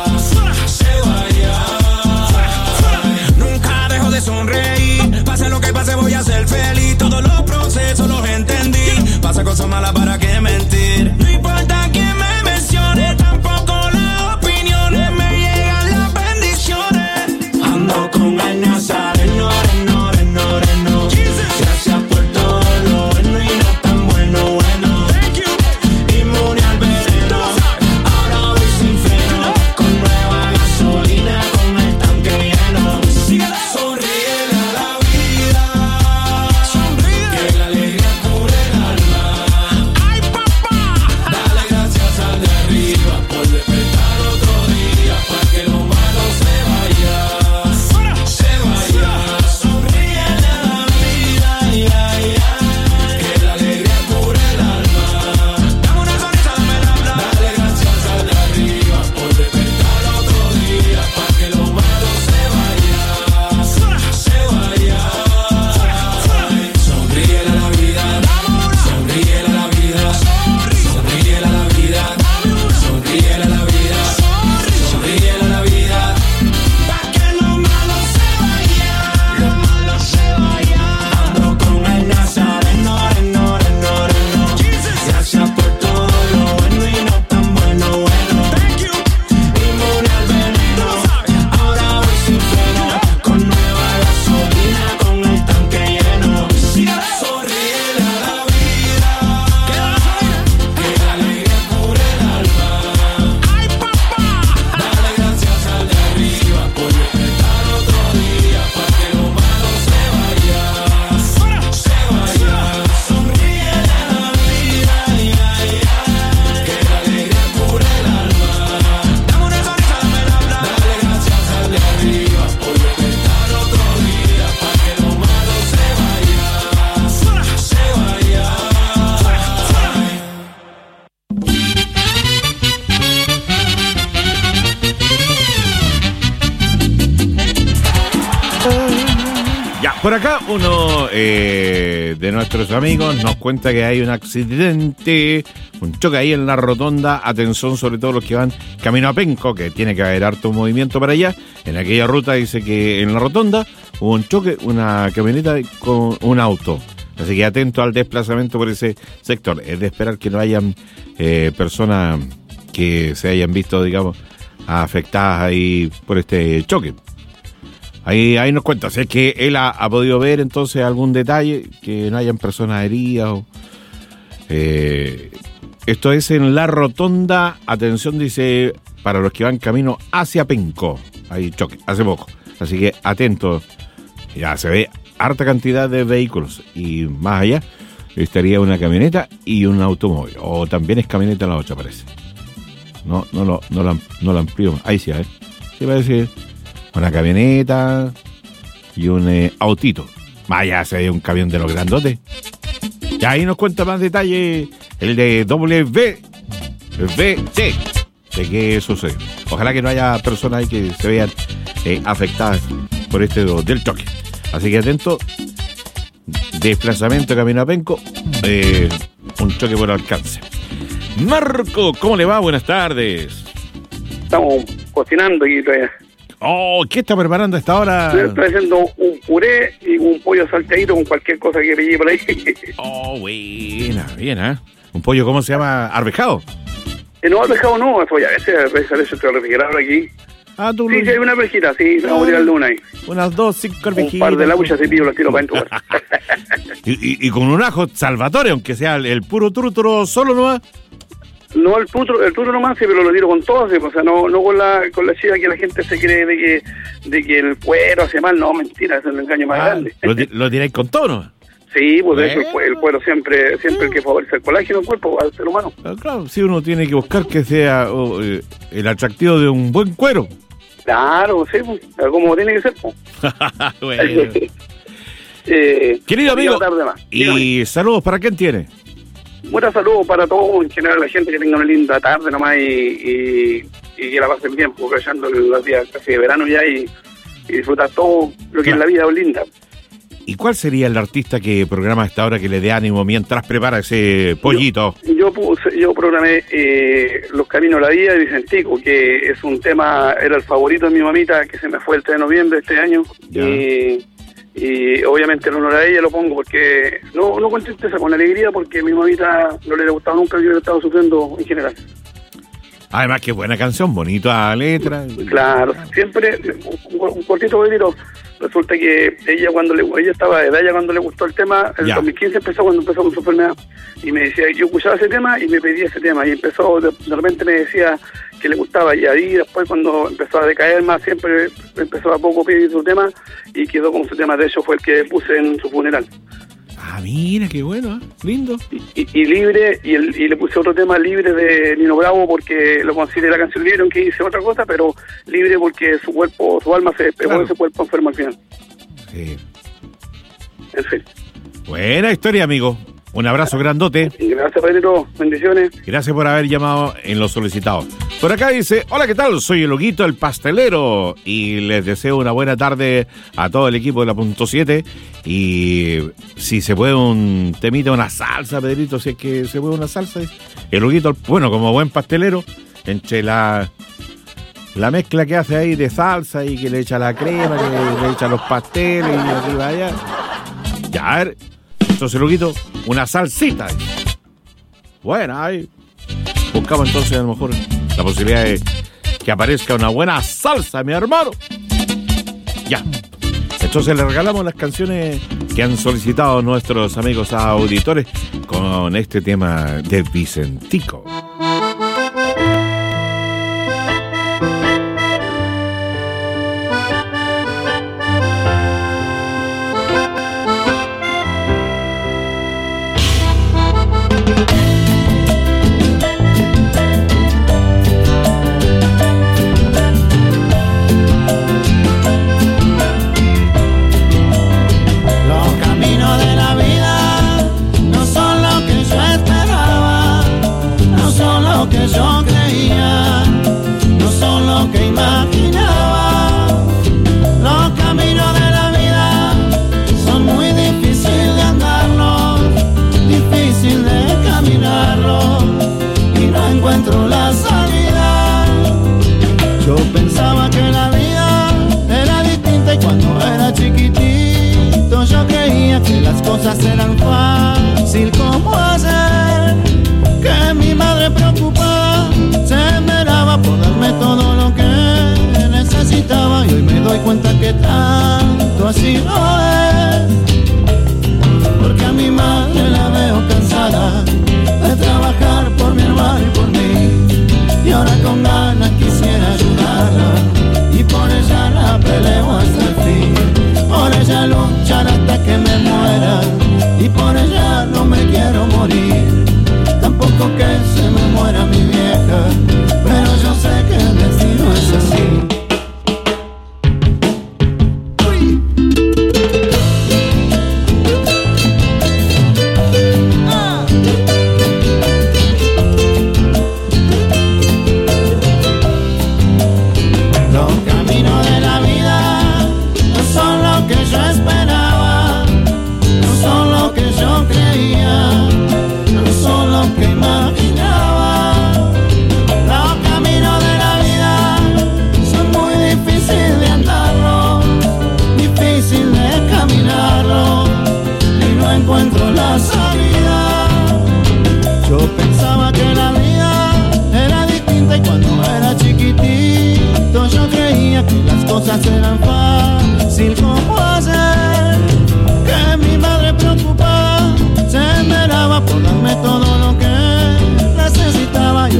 [SPEAKER 12] Nunca dejo de sonreír. Pase lo que pase voy a ser feliz. Todos los procesos los entendí. Pasa cosas malas para qué mentir. No importa quién me mencione, tampoco las opiniones. Me llegan las bendiciones. Ando con el Nazareno, reno, reno, reno. Gracias por todo lo bueno y no tan bueno, bueno. Inmune al veneno. Ahora voy sin freno. Con nueva gasolina, con el tanque lleno. Sonríele a la vida. Sonríe. Que la alegría cubre el alma. Ay, papá. Dale gracias al de arriba por despertar otro día. Para que lo malo se vaya. Se vaya. Sonríele a la vida. Ay, ay, ay. Que la alegría cubre el alma. Dame una sonrisa, dame la bla. Dale gracias al de arriba por despertar otro día. Para que lo malo se vaya. Se vaya. Sonríele a la vida. Sonríele a la vida. Sonríele a la vida. Sonríele a la vida. Sonríele a la vida. Pa' que lo malo se vaya. Lo malo se vaya. Ando con el Nazareno, reno, reno, reno. Gracias por todo lo bueno y no tan bueno, bueno. Inmune al veneno. Ahora voy sin freno. Con nueva gasolina, con el tanque lleno. Sonríele a la vida. Que la alegría cubre el alma. Ay, papá. Dale gracias al de arriba por despertar otro día. Para que lo malo se vaya. Se vaya. Sonríele a la vida. Ay, ay, ay. Que la alegría cubre el alma. Dame una sonrisa, dame la bla. Dale gracias al de arriba por despertar otro día. Para que lo malo se vaya. Se vaya.
[SPEAKER 11] Ya, por acá uno eh, de nuestros amigos nos cuenta que hay un accidente, un choque ahí en la rotonda. Atención, sobre todo los que van camino a Penco, que tiene que haber harto movimiento para allá. En aquella ruta dice que en la rotonda hubo un choque, una camioneta con un auto. Así que atento al desplazamiento por ese sector. Es de esperar que no hayan eh, personas que se hayan visto, digamos, afectadas ahí por este choque. Ahí, ahí nos cuenta, si es que él ha, ha podido ver entonces algún detalle, que no hayan personas heridas. O, eh, esto es en la rotonda, atención, dice, para los que van camino hacia Penco. Hay choque, hace poco. Así que atentos, ya se ve harta cantidad de vehículos. Y más allá estaría una camioneta y un automóvil. O también es camioneta la otra, parece. No, no lo, no la, no la amplío. Ahí sí, a ver. Sí, parece una camioneta y un eh, autito. Vaya, se ve un camión de los grandotes. Y ahí nos cuenta más detalle el de W B C de qué sucede. Ojalá que no haya personas ahí que se vean eh, afectadas por este do, del choque. Así que atento. Desplazamiento camino a Penco. Eh, un choque por alcance. Marco, ¿cómo le va? Buenas tardes.
[SPEAKER 21] Estamos cocinando y todavía.
[SPEAKER 11] Oh, ¿qué está preparando a esta hora?
[SPEAKER 21] Estoy haciendo un puré y un pollo salteadito con cualquier cosa que me lleve por ahí.
[SPEAKER 11] Oh, buena, bien, ¿eh? ¿Un pollo cómo se llama? ¿Arvejado?
[SPEAKER 21] Eh, no, arvejado no, eso ya, ese es el refrigerador aquí.
[SPEAKER 11] Ah, tú
[SPEAKER 21] sí,
[SPEAKER 11] lo...
[SPEAKER 21] sí, hay una arvejita, sí, la vamos a tirar una ahí.
[SPEAKER 11] Unas dos, cinco arvejitas.
[SPEAKER 21] Un par de labuchas y pillo los tiro para adentro.
[SPEAKER 11] y, y, y con un ajo Salvatore, aunque sea el, el puro trútero solo nomás.
[SPEAKER 21] No, el tutro, el tutro nomás, sí, pero lo tiro con todo, sí, o sea, no, no con la con la chiva que la gente se cree de que de que el cuero hace mal, no, mentira, ese es el engaño más
[SPEAKER 11] Ah,
[SPEAKER 21] grande.
[SPEAKER 11] ¿Lo, ti- lo tiráis con tono?
[SPEAKER 21] Sí, pues de hecho el,
[SPEAKER 11] Bueno.
[SPEAKER 21] cue- el cuero siempre siempre el que favorece el colágeno del cuerpo al ser humano.
[SPEAKER 11] Ah, claro, sí, uno tiene que buscar que sea oh, eh, el atractivo de un buen cuero.
[SPEAKER 21] Claro, sí, pues, como tiene que ser. Pues.
[SPEAKER 11] Bueno.
[SPEAKER 21] eh,
[SPEAKER 11] Querido amigo,
[SPEAKER 21] una tarde más.
[SPEAKER 11] y saludos, ¿para quién tiene?
[SPEAKER 21] Muchas saludos para todos, en general la gente que tenga una linda tarde nomás y, y, y que la pasen bien, porque echando los días casi de verano ya y, y disfrutar todo lo que es la vida linda.
[SPEAKER 11] ¿Y cuál sería el artista que programa a esta hora que le dé ánimo mientras prepara ese pollito?
[SPEAKER 21] Yo puse, yo programé eh, Los Caminos de la Vida de Vicentico, que es un tema, era el favorito de mi mamita, que se me fue el tres de noviembre de este año. Y, y obviamente en honor a ella lo pongo porque, no, no con tristeza, con alegría, porque a mi mamita no le ha gustado nunca, yo he estado sufriendo en general.
[SPEAKER 11] Además, qué buena canción, bonita letra.
[SPEAKER 21] Claro, siempre, un, un cortito poquitito, resulta que ella cuando le, ella estaba de edad, ella cuando le gustó el tema, en el
[SPEAKER 11] Ya.
[SPEAKER 21] dos mil quince empezó cuando empezó con su enfermedad, y me decía, yo escuchaba ese tema y me pedía ese tema, y empezó, de, de repente me decía que le gustaba, y ahí después cuando empezó a decaer más, siempre empezó a poco pedir su tema, y quedó como su tema, de hecho fue el que puse en su funeral.
[SPEAKER 11] Ah, mira, qué bueno, ¿eh? Lindo.
[SPEAKER 21] Y, y libre, y, el, y le puse otro tema, Libre, de Nino Bravo, porque lo considera canción libre, aunque dice otra cosa, pero libre porque su cuerpo, su alma se despegó
[SPEAKER 11] Claro.
[SPEAKER 21] de ese cuerpo enfermo al final.
[SPEAKER 11] Sí.
[SPEAKER 21] En fin.
[SPEAKER 11] Buena historia, amigo. Un abrazo grandote.
[SPEAKER 21] Gracias, Pedrito. Bendiciones.
[SPEAKER 11] Gracias por haber llamado en los solicitados. Por acá dice, hola, ¿qué tal? Soy el Huguito, el pastelero. Y les deseo una buena tarde a todo el equipo de la Punto siete. Y si se puede un temita, una salsa, Pedrito, si es que se puede una salsa. El Huguito, bueno, como buen pastelero, entre la... La mezcla que hace ahí de salsa y que le echa la crema, que le echa los pasteles y arriba allá. Ya, a ver. Entonces, Luquito, una salsita. Bueno, ahí buscamos entonces a lo mejor la posibilidad de que aparezca una buena salsa, mi hermano. Ya. Entonces le regalamos las canciones que han solicitado nuestros amigos auditores con este tema de Vicentico.
[SPEAKER 12] Los caminos de la vida no son lo que yo esperaba, no son lo que yo creía, no son lo que imaginaba. Los caminos de la vida son muy difíciles de andarlos, difícil de caminarlos, y no encuentro la salida. Yo pensaba que la vida era distinta y cuando era chiquitito yo creía que las cosas eran fácil como hacer, que mi madre preocupada se esmeraba por darme todo lo que necesitaba, y hoy me doy cuenta que tanto así no es, porque a mi madre la veo cansada de trabajar por mi hermano y por mí, y ahora con ganas quisiera ayudarla, y por ella la peleo hasta el fin, por ella luchar hasta que me muera, y por ella no me quiero morir, tampoco que se me muera mi vieja, pero yo sé que el destino es así. Los caminos de la vida no son lo que yo esperaba, no son lo que yo creía, no son lo que imaginaba. Los caminos de la vida son muy difíciles de andarlos, difícil de caminarlos, y no encuentro la salida. Yo pensaba que la vida era distinta y cuando era chiquitito yo creía que las cosas eran fácil como hacer, que mi madre preocupada se esmeraba por darme todo lo que necesitaba,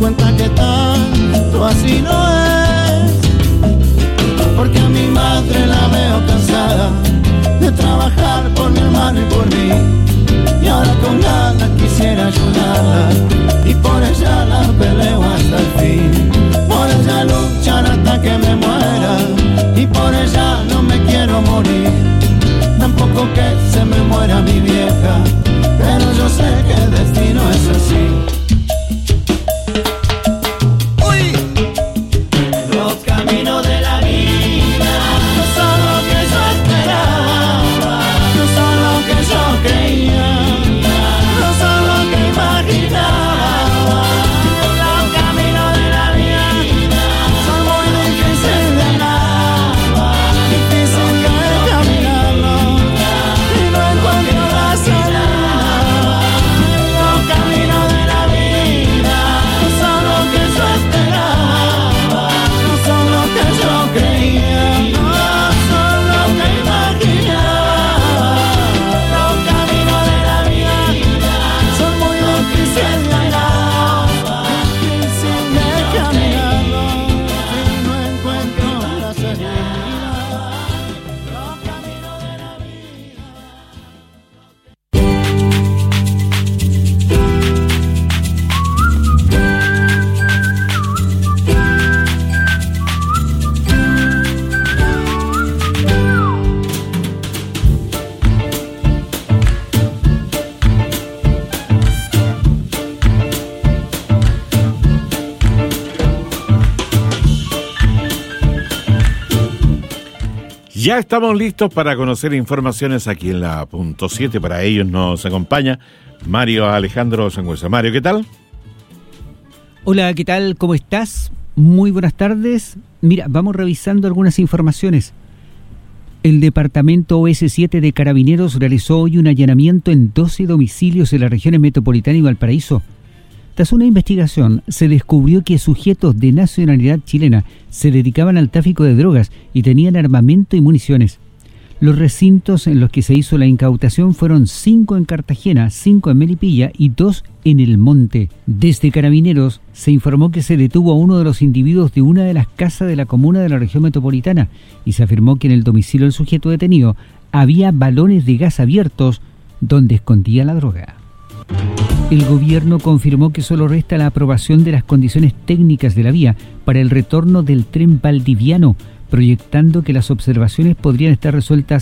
[SPEAKER 12] cuenta que tanto así no es, porque a mi madre la veo cansada de trabajar por mi hermano y por mí, y ahora con ganas quisiera ayudarla, y por ella la peleo hasta el fin, por ella luchar hasta que me muera, y por ella no me quiero morir, tampoco que se me muera mi vieja, pero yo sé que el destino es así. Uy. Los caminos de la vida no son lo que yo esperaba, no son lo que yo creía, no son lo que imaginaba. Los caminos de la vida son muy difíciles de andar, difícil que caminarlo y no encuentro la salida. Los caminos de la vida no son lo que yo esperaba, no son lo que yo creía, no son lo que imaginaba. Los caminos de la vida son muy difíciles de andar, difíciles de caminarlo y no encuentro la salida. Los caminos de la
[SPEAKER 11] Ya estamos listos para conocer informaciones aquí en la punto siete. Para ellos nos acompaña Mario Alejandro Sangüesa. Mario, ¿qué tal?
[SPEAKER 1] Hola, ¿qué tal? ¿Cómo estás? Muy buenas tardes. Mira, vamos revisando algunas informaciones. El departamento O S siete de Carabineros realizó hoy un allanamiento en doce domicilios en las regiones metropolitana y Valparaíso. Tras una investigación, se descubrió que sujetos de nacionalidad chilena se dedicaban al tráfico de drogas y tenían armamento y municiones. Los recintos en los que se hizo la incautación fueron cinco en Cartagena, cinco en Melipilla y dos en El Monte. Desde Carabineros se informó que se detuvo a uno de los individuos de una de las casas de la comuna de la región metropolitana y se afirmó que en el domicilio del sujeto detenido había balones de gas abiertos donde escondía la droga. El gobierno confirmó que solo resta la aprobación de las condiciones técnicas de la vía para el retorno del tren valdiviano, proyectando que las observaciones podrían estar resueltas